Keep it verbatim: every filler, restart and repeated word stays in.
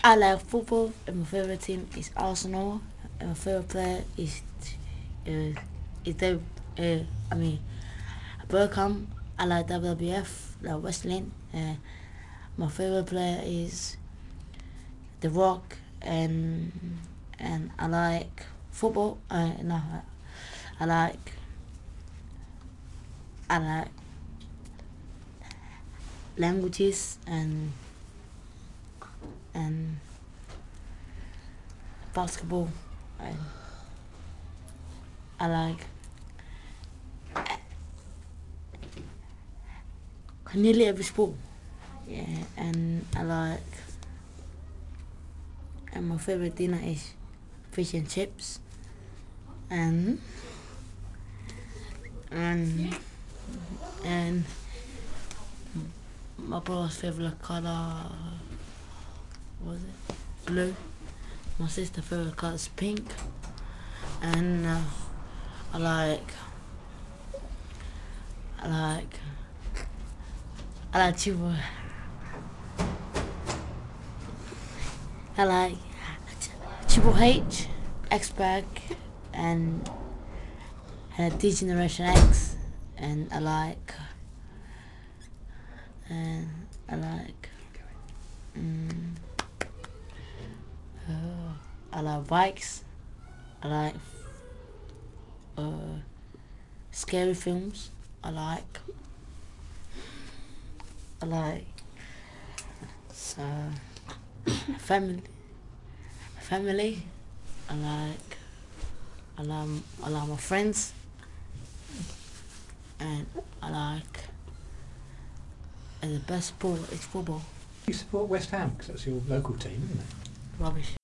I like football, and my favourite team is Arsenal. And my favourite player is uh, is Dave. Uh, I mean, Burkham. I like W W F, like wrestling. Uh, my favourite player is The Rock, and and I like football. Uh, no, I like I like languages and and basketball. And I like nearly every sport. Yeah, and I like and my favorite dinner is fish and chips, and and and my brother's favorite color was it blue. My sister's favorite color is pink, and uh, I like I like I like Triple I like Triple H, X-Pac, and and D Generation X, and I like and I like um, uh, I like bikes. I like uh, scary films. I like I like uh, family. Family. I like I like I like my friends, and I like and the best sport is football. You support West Ham because that's your local team, isn't it? Rubbish.